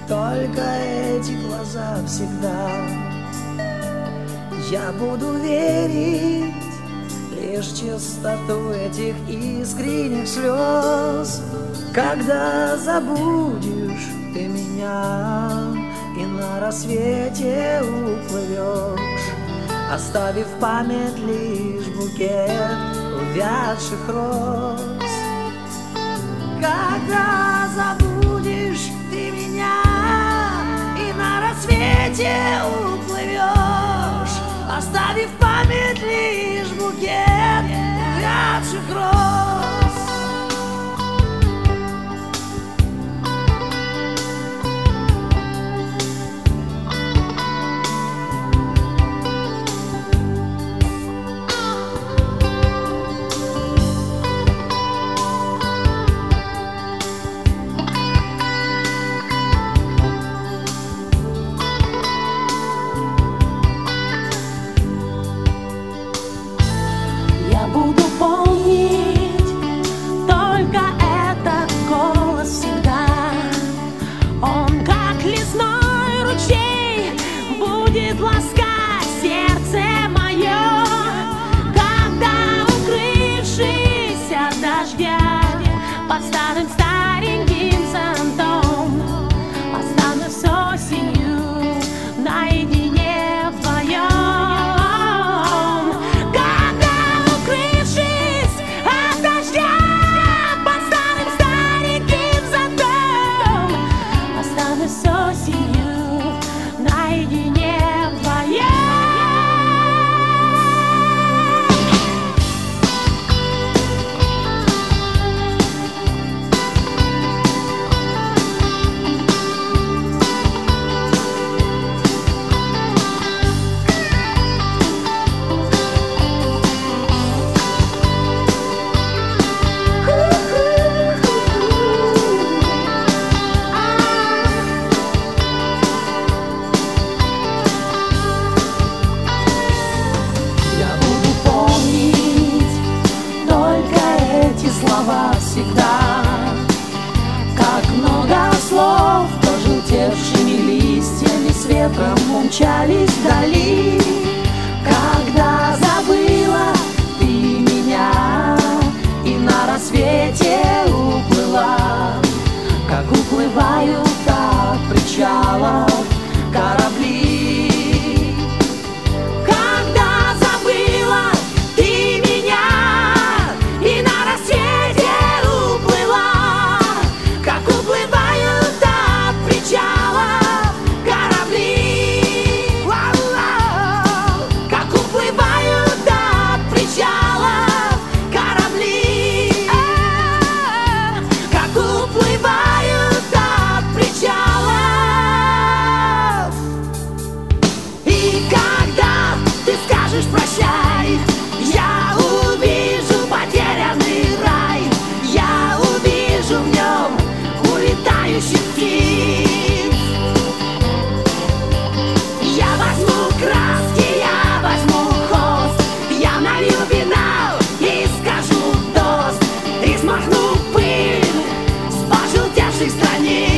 только эти глаза всегда. Я буду верить лишь чистоту этих искренних слез, когда забудешь ты меня и на рассвете уплывешь, оставив в память лишь букет увядших роз. Когда забудешь ты меня и на рассвете уплывешь, оставив в память лишь букет увядших роз. Буду помнить только этот голос всегда. Он, как лесной ручей, будет ласкать сердце мое, когда, укрывшись от дождя под старым стареньким зонтом, останусь осенью наедине вдвоем. Слова всегда, как много слов, пожелтевшими листьями с ветром умчались вдали. Когда забыла ты меня и на рассвете уплыла, как уплывают от причалов корабли. Прощай, я увижу потерянный рай, я увижу в нем улетающих птиц. Я возьму краски, я возьму холст, я налью вина и скажу тост, и смахну пыль с пожелтевших страниц.